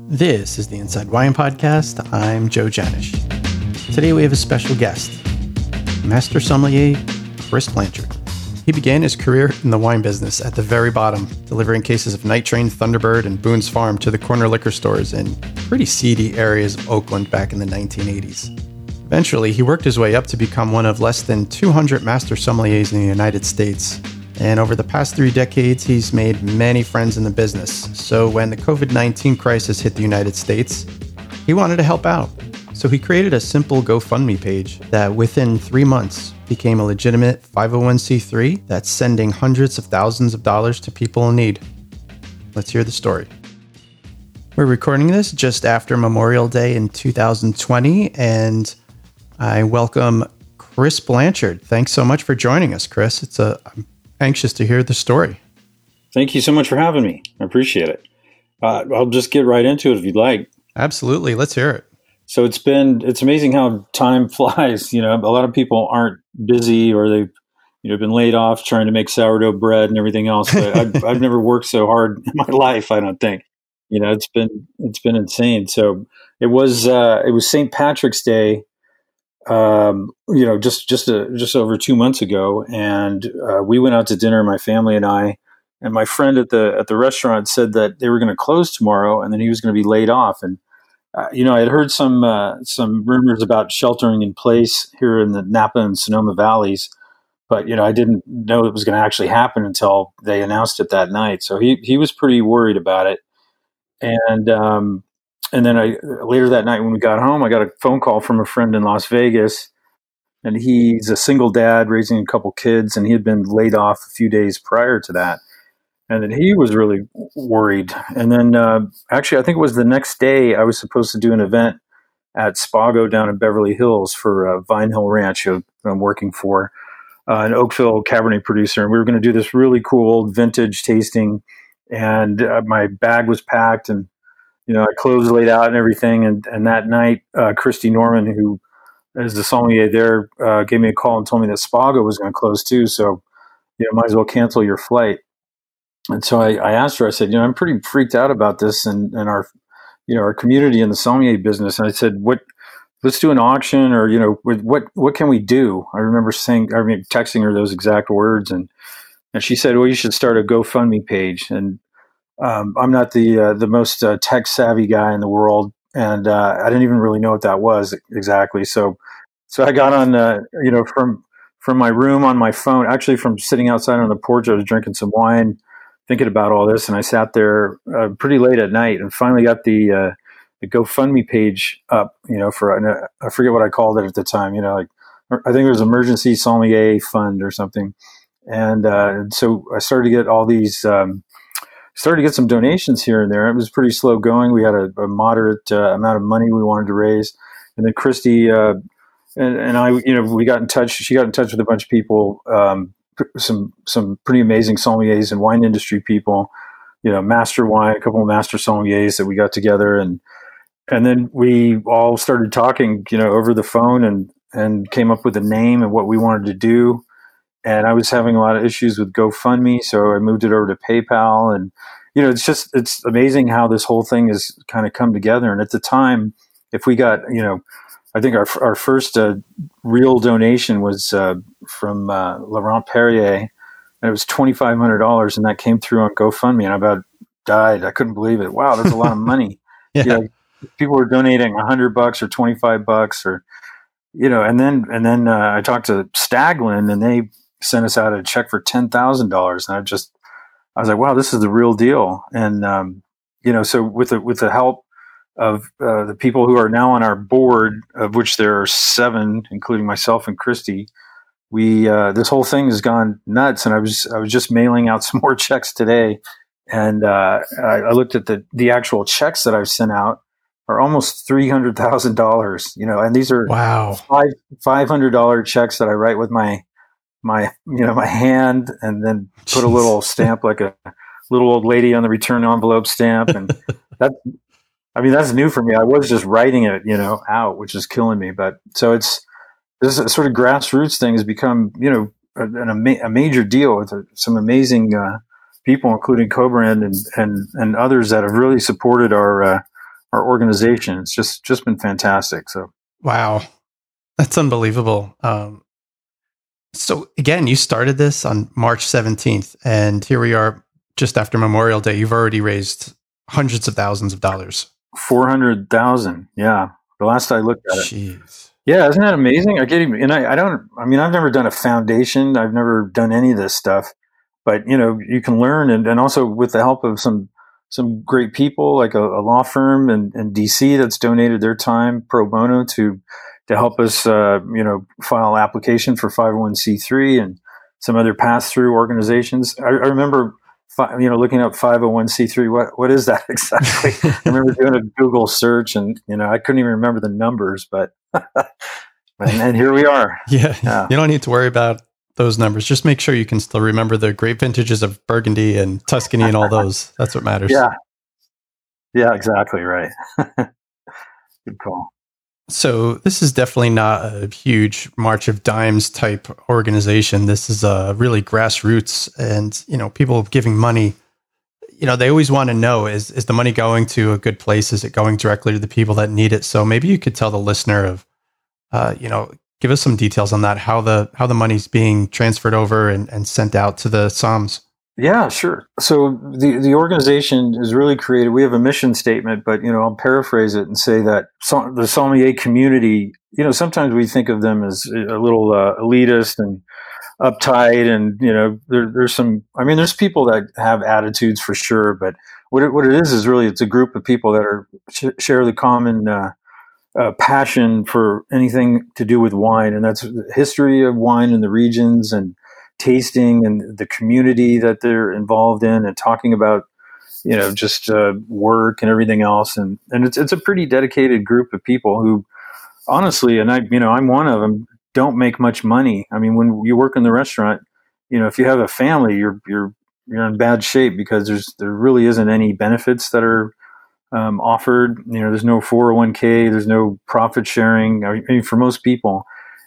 This is the Inside Wine Podcast. I'm Joe Janish. Today we have a special guest, Master Sommelier Chris Blanchard. He began his career in the wine business at the very bottom, delivering cases of Night Train, Thunderbird, and Boone's Farm to the corner liquor stores in pretty seedy areas of Oakland back in the 1980s. Eventually, he worked his way up to become one of less than 200 master sommeliers in the United States. And over the past 3 decades, he's made many friends in the business. So when the COVID-19 crisis hit the United States, he wanted to help out. So he created a simple GoFundMe page that within 3 months became a legitimate 501c3 that's sending hundreds of thousands of dollars to people in need. Let's hear the story. We're recording this just after Memorial Day in 2020, and I welcome Chris Blanchard. Thanks so much for joining us, Chris. I'm anxious to hear the story. Thank you so much for having me. I appreciate it. I'll just get right into it if you'd like. Absolutely. Let's hear it. So it's amazing how time flies. You know, a lot of people aren't busy or they've, been laid off trying to make sourdough bread and everything else. But I've never worked so hard in my life, I don't think. It's been insane. So it was St. Patrick's Day, just over 2 months ago, and we went out to dinner, my family and I, and my friend at the restaurant said that they were going to close tomorrow, and then he was going to be laid off. And I had heard some rumors about sheltering in place here in the Napa and Sonoma valleys, but I didn't know it was going to actually happen until they announced it that night. So he was pretty worried about it, and then later that night when we got home, I got a phone call from a friend in Las Vegas, and he's a single dad raising a couple kids, and he had been laid off a few days prior to that. And then he was really worried. And then actually, I think it was the next day, I was supposed to do an event at Spago down in Beverly Hills for Vine Hill Ranch, who I'm working for, an Oakville Cabernet producer. And we were going to do this really cool vintage tasting, and my bag was packed, and clothes laid out and everything. And that night, Christy Norman, who is the sommelier there, gave me a call and told me that Spago was going to close too. So, might as well cancel your flight. And so I asked her, I said, I'm pretty freaked out about this and our community in the sommelier business. And I said, let's do an auction, or, what can we do? I remember texting her those exact words. And she said, well, you should start a GoFundMe page. And I'm not the most tech savvy guy in the world, and I didn't even really know what that was exactly. So I got on, from my room on my phone, actually from sitting outside on the porch. I was drinking some wine, thinking about all this, and I sat there pretty late at night, and finally got the GoFundMe page up. For I forget what I called it at the time. I think it was Emergency Sommelier Fund or something, and so I started to get all these. Started to get some donations here and there. It was pretty slow going. We had a moderate amount of money we wanted to raise. And then Christy and I, we got in touch. She got in touch with a bunch of people, some pretty amazing sommeliers and wine industry people, master wine, a couple of master sommeliers that we got together. And then we all started talking, over the phone and came up with a name and what we wanted to do. And I was having a lot of issues with GoFundMe, so I moved it over to PayPal. And, it's amazing how this whole thing has kind of come together. And at the time, if we got, I think our first real donation was from Laurent Perrier, and it was $2,500, and that came through on GoFundMe, and I about died. I couldn't believe it. Wow, that's a lot of money. Yeah. People were donating $100 or $25 or, and then I talked to Staglin, and they sent us out a check for $10,000. And I was like, wow, this is the real deal. And, so with the help of the people who are now on our board, of which there are 7, including myself and Christy, we, this whole thing has gone nuts. And I was just mailing out some more checks today. And, I looked at the actual checks that I've sent out are almost $300,000, and these are wow $500 checks that I write with my hand, and then put a little stamp, like a little old lady on the return envelope stamp. And that's new for me. I was just writing it, out, which is killing me. But so this sort of grassroots thing has become, a major deal with some amazing people, including Cobrand and others that have really supported our our organization. It's just been fantastic. So wow, that's unbelievable. So again, you started this on March 17th, and here we are just after Memorial Day. You've already raised hundreds of thousands of dollars. 400,000. Yeah. The last I looked at it. Jeez. Yeah. Isn't that amazing? I've never done a foundation. I've never done any of this stuff, but you can learn. And also with the help of some great people, like a law firm in DC that's donated their time pro bono to help us, file application for 501c3 and some other pass-through organizations. I remember, looking up 501c3. What is that exactly? I remember doing a Google search, and I couldn't even remember the numbers, but and here we are. Yeah, you don't need to worry about those numbers. Just make sure you can still remember the great vintages of Burgundy and Tuscany and all those. That's what matters. Yeah, exactly right. Good call. So this is definitely not a huge March of Dimes type organization. This is a really grassroots, and people giving money. They always want to know, is the money going to a good place? Is it going directly to the people that need it? So maybe you could tell the listener of, give us some details on that, how the money's being transferred over and sent out to the Psalms. Yeah, sure. So the organization is really created. We have a mission statement, but I'll paraphrase it and say that the sommelier community, sometimes we think of them as a little elitist and uptight, and there's some. I mean, there's people that have attitudes for sure, but what it is really it's a group of people that share the common passion for anything to do with wine, and that's the history of wine in the regions and tasting and the community that they're involved in, and talking about just work and everything else, and it's a pretty dedicated group of people who honestly, and I'm one of them, don't make much money. I mean, when you work in the restaurant, if you have a family, you're in bad shape, because there really isn't any benefits that are offered. There's no 401k, there's no profit sharing. I mean, for most people,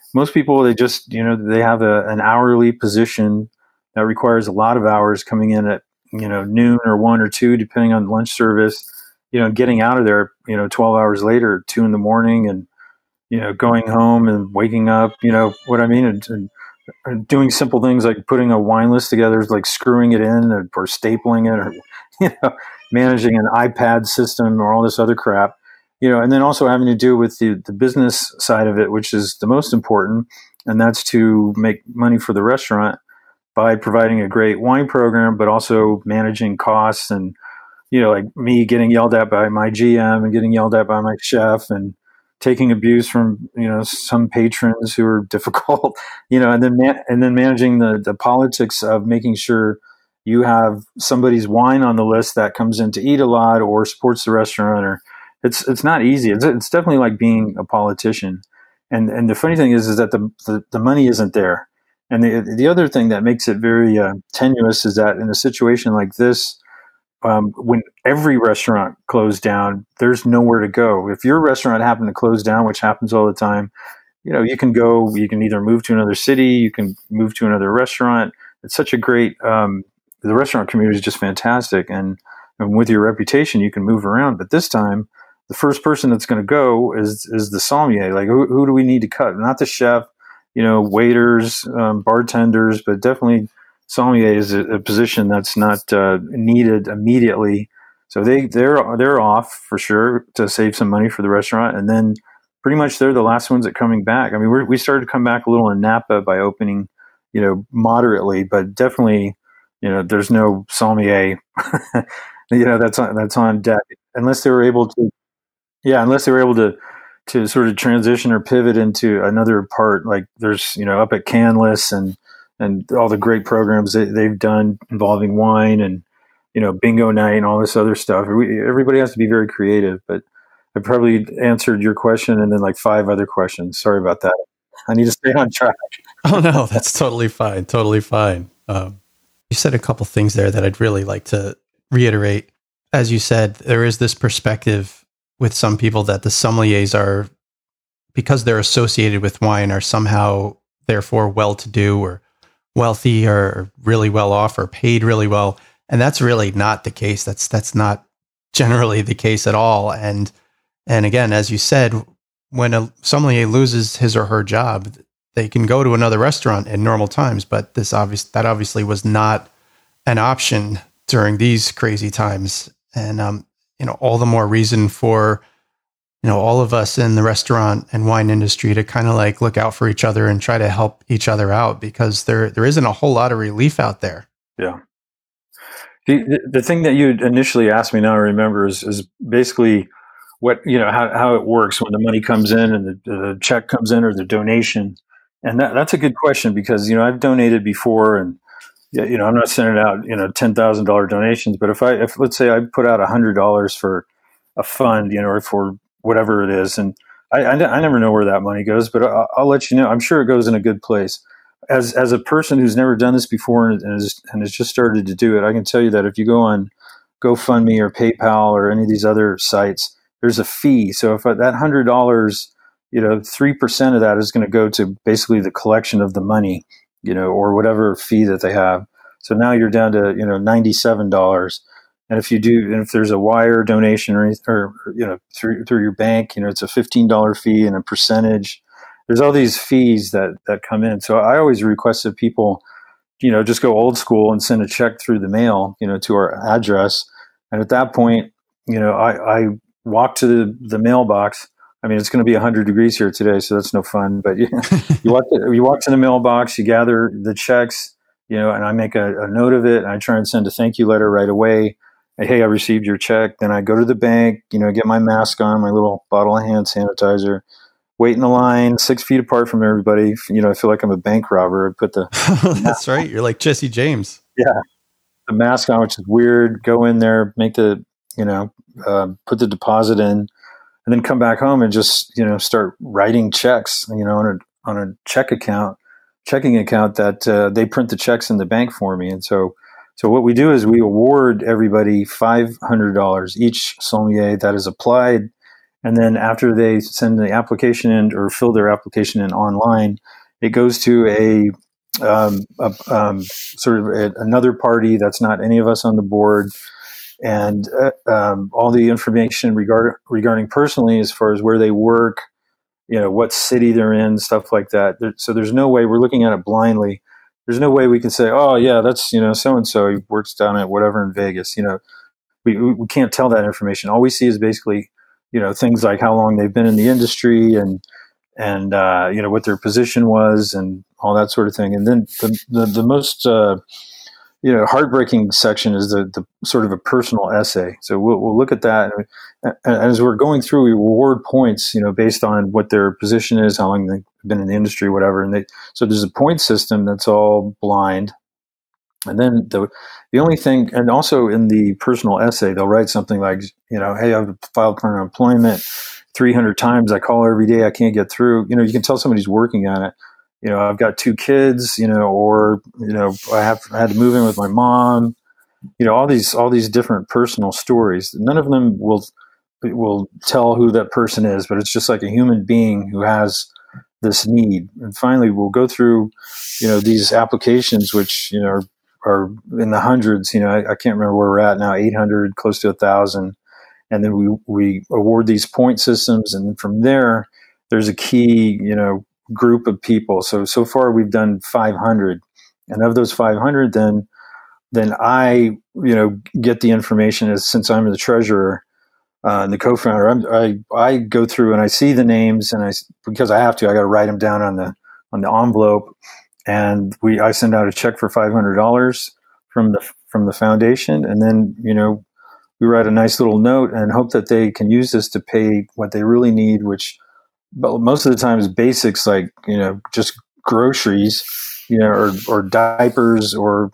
they just, they have an hourly position that requires a lot of hours, coming in at, noon or 1 or 2, depending on lunch service, getting out of there, 12 hours later, 2 in the morning, and, going home and waking up, what I mean? And doing simple things like putting a wine list together, like screwing it in or stapling it, or, managing an iPad system or all this other crap. And then also having to do with the business side of it, which is the most important, and that's to make money for the restaurant by providing a great wine program, but also managing costs, and, like me getting yelled at by my GM and getting yelled at by my chef, and taking abuse from, some patrons who are difficult, and then managing the politics of making sure you have somebody's wine on the list that comes in to eat a lot or supports the restaurant, or it's not easy. It's definitely like being a politician. And the funny thing is that the money isn't there. And the other thing that makes it very tenuous is that in a situation like this, when every restaurant closed down, there's nowhere to go. If your restaurant happened to close down, which happens all the time, you can either move to another city, you can move to another restaurant. It's such a great, the restaurant community is just fantastic. And with your reputation, you can move around. But this time, the first person that's going to go is the sommelier. Like, who do we need to cut? Not the chef, waiters, bartenders, but definitely sommelier is a position that's not needed immediately. So they're off for sure to save some money for the restaurant, and then pretty much they're the last ones that coming back. I mean, we started to come back a little in Napa by opening, moderately, but definitely, there's no sommelier, that's on deck, unless they were able to. Yeah, unless they were able to sort of transition or pivot into another part, like there's, up at Canlis and all the great programs that they've done involving wine and, bingo night and all this other stuff. Everybody has to be very creative, but I probably answered your question and then like 5 other questions. Sorry about that. I need to stay on track. Oh, no, that's totally fine. Totally fine. You said a couple things there that I'd really like to reiterate. As you said, there is this perspective with some people that the sommeliers are, because they're associated with wine, are somehow therefore well-to-do or wealthy or really well off or paid really well. And that's really not the case. That's not generally the case at all. And again, as you said, when a sommelier loses his or her job, they can go to another restaurant in normal times, but that obviously was not an option during these crazy times. And all the more reason for all of us in the restaurant and wine industry to kind of like look out for each other and try to help each other out, because there isn't a whole lot of relief out there. Yeah. The thing that you initially asked me, now I remember, is basically what, how it works when the money comes in and the check comes in or the donation. And that's a good question, because, I've donated before, and, I'm not sending out, $10,000 donations, but if let's say I put out $100 for a fund, or for whatever it is, and I never know where that money goes, but I'll let you know. I'm sure it goes in a good place. As a person who's never done this before and has just started to do it, I can tell you that if you go on GoFundMe or PayPal or any of these other sites, there's a fee. So if that $100, 3% of that is going to go to basically the collection of the money, or whatever fee that they have. So now you're down to, $97. And if there's a wire donation or through your bank, it's a $15 fee and a percentage. There's all these fees that come in. So I always request that people, just go old school and send a check through the mail, to our address. And at that point, I walk to the mailbox. I mean, it's going to be 100 degrees here today, so that's no fun. But you walk to the mailbox, you gather the checks, and I make a note of it, and I try and send a thank you letter right away. Hey, I received your check. Then I go to the bank, get my mask on, my little bottle of hand sanitizer, wait in the line 6 feet apart from everybody. I feel like I'm a bank robber. I put the that's right. You're like Jesse James. Yeah, the mask on, which is weird. Go in there, make the put the deposit in, and then come back home and just start writing checks. On a checking account that they print the checks in the bank for me. And so what we do is we award everybody $500 each sommelier that is applied. And then after they send the application in or fill their application in online, it goes to a another party that's not any of us on the board, and all the information regarding personally, as far as where they work, what city they're in, stuff like that. So there's no way, we're looking at it blindly. There's no way we can say, oh yeah, that's so and so, he works down at whatever in Vegas. We can't tell that information. All we see is basically things like how long they've been in the industry and what their position was and all that sort of thing. And then the most heartbreaking section is the sort of a personal essay. So we'll look at that, and as we're going through, we award points based on what their position is, how long they've been in the industry, whatever. And so there's a point system that's all blind. And then the only thing, and also in the personal essay, they'll write something like, hey, I've filed for unemployment 300 times. I call every day. I can't get through. You can tell somebody's working on it. I've got 2 kids, or I had to move in with my mom. All these different personal stories. None of them will tell who that person is, but it's just like a human being who has this need. And finally, we'll go through, these applications, which are in the hundreds. I can't remember where we're at now, 800, close to 1,000. And then we award these point systems. And from there, there's a key, group of people. So far we've done 500. And of those 500, then I, get the information, since I'm the treasurer and the co-founder, I go through and I see the names, and because I have to, I got to write them down on the envelope. And I send out a check for $500 from the foundation, and then we write a nice little note and hope that they can use this to pay what they really need, which most of the time is basics like just groceries, or diapers, or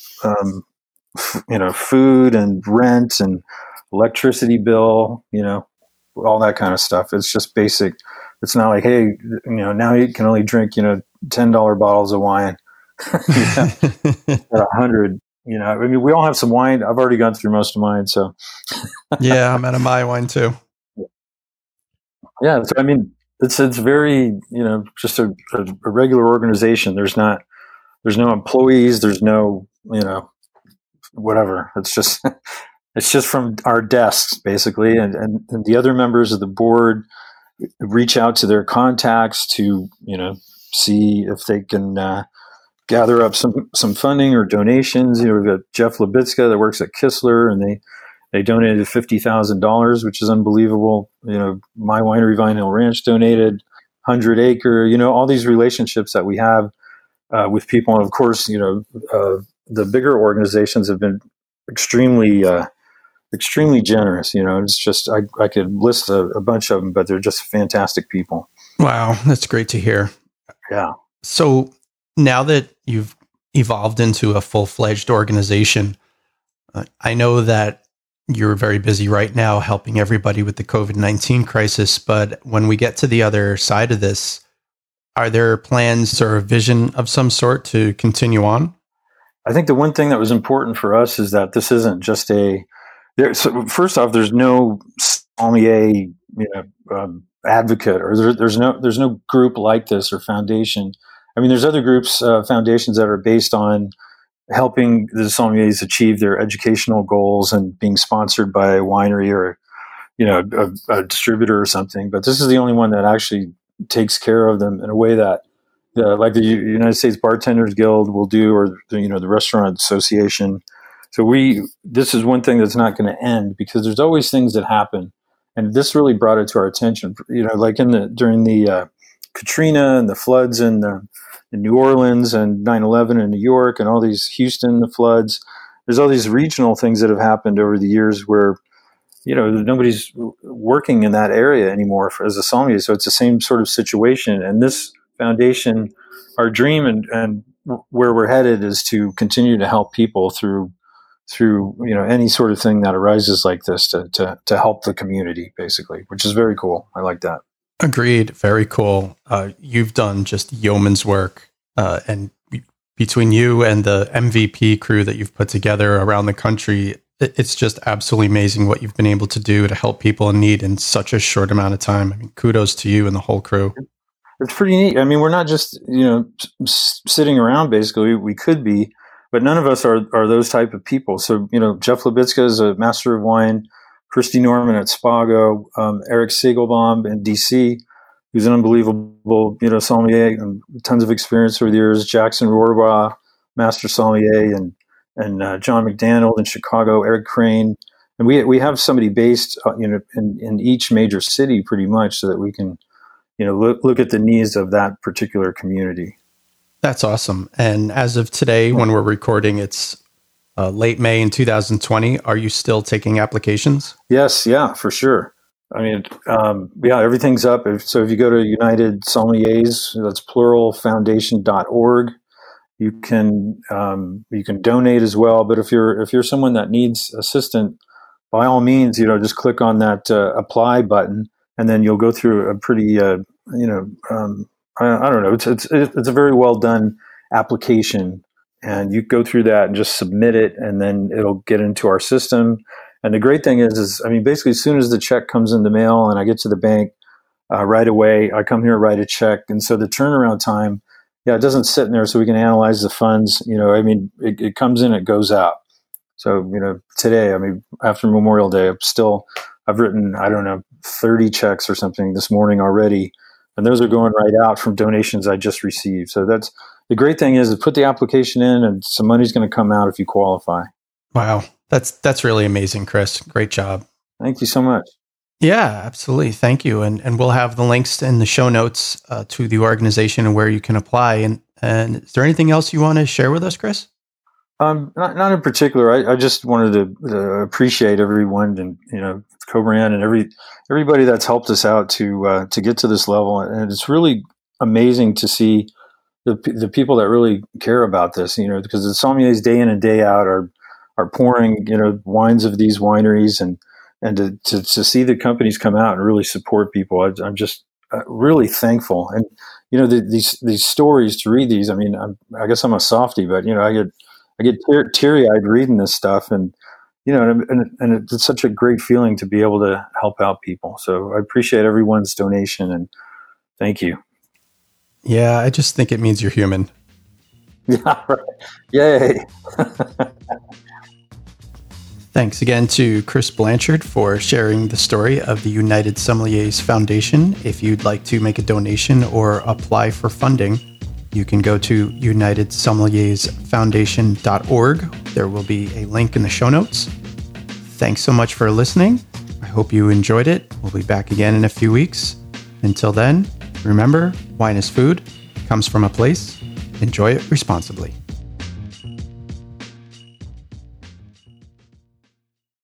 food and rent and electricity bill, all that kind of stuff. It's just basic. It's not like, hey, now you can only drink, $10 bottles of wine at 100. We all have some wine. I've already gone through most of mine. So yeah, I'm out of my wine too. Yeah. So, it's very, just a regular organization. There's no employees. There's no, whatever. It's just, It's just from our desks, basically, and the other members of the board reach out to their contacts to, see if they can gather up some funding or donations. We've got Jeff Libitska that works at Kistler, and they donated $50,000, which is unbelievable. My winery, Vine Hill Ranch, donated 100 Acre. All these relationships that we have with people, and of course, the bigger organizations have been extremely generous. It's just I could list a bunch of them, but they're just fantastic people. Wow, that's great to hear. Yeah. So now that you've evolved into a full-fledged organization, I know that you're very busy right now helping everybody with the COVID-19 crisis, but when we get to the other side of this, are there plans or a vision of some sort to continue on? I think the one thing that was important for us is that this isn't just so first off, there's no sommelier, advocate, or there's no group like this or foundation. I mean, there's other groups, foundations that are based on helping the sommeliers achieve their educational goals and being sponsored by a winery or, a distributor or something. But this is the only one that actually takes care of them in a way that, like the United States Bartenders Guild will do, or the Restaurant Association. So this is one thing that's not going to end, because there's always things that happen, and this really brought it to our attention. Like during the Katrina and the floods in New Orleans and 9/11 in New York and all these Houston, the floods. There's all these regional things that have happened over the years where, nobody's working in that area anymore as a sommelier. So it's the same sort of situation. And this foundation, our dream and where we're headed is to continue to help people through any sort of thing that arises like this to help the community, basically, which is very cool. I like that. Agreed. Very cool. You've done just yeoman's work, and between you and the MVP crew that you've put together around the country, it's just absolutely amazing what you've been able to do to help people in need in such a short amount of time. I mean, kudos to you and the whole crew. It's pretty neat. I mean, we're not just, sitting around, basically. We could be, but none of us are those type of people. So, Jeff Libitska is a master of wine. Christy Norman at Spago, Eric Segelbaum in DC, who's an unbelievable, sommelier and tons of experience over the years. Jackson Rohrbaugh, master sommelier, and John McDaniel in Chicago, Eric Crane. And we have somebody based, in each major city pretty much, so that we can, look at the needs of that particular community. That's awesome. And as of today, when we're recording, it's late May in 2020. Are you still taking applications? Yes. Yeah, for sure. I mean, everything's up. So if you go to United Sommeliers, that's plural, foundation.org, you can donate as well. But if you're someone that needs assistance, by all means, just click on that apply button, and then you'll go through a pretty, I don't know, it's a very well done application. And you go through that and just submit it, and then it'll get into our system. And the great thing is basically as soon as the check comes in the mail and I get to the bank right away, I come here, write a check. And so the turnaround time, it doesn't sit in there so we can analyze the funds. It comes in, it goes out. So, today, after Memorial Day, I've written, 30 checks or something this morning already. And those are going right out from donations I just received. So that's the great thing is put the application in, and some money's going to come out if you qualify. Wow. That's really amazing, Chris. Great job. Thank you so much. Yeah, absolutely. Thank you. And we'll have the links in the show notes to the organization and where you can apply. And is there anything else you want to share with us, Chris? Not in particular. I just wanted to appreciate everyone, and Co-Brand and everybody that's helped us out to get to this level. And it's really amazing to see the people that really care about this. Because the sommeliers day in and day out are pouring wines of these wineries, and to see the companies come out and really support people. I'm just really thankful. And these stories, to read these. I guess I'm a softie, but I get teary-eyed reading this stuff, and it's such a great feeling to be able to help out people. So I appreciate everyone's donation, and thank you. Yeah, I just think it means you're human. Yeah, right. Yay. Thanks again to Chris Blanchard for sharing the story of the United Sommeliers Foundation. If you'd like to make a donation or apply for funding, you can go to unitedsommeliersfoundation.org. There will be a link in the show notes. Thanks so much for listening. I hope you enjoyed it. We'll be back again in a few weeks. Until then, remember, wine is food, comes from a place. Enjoy it responsibly.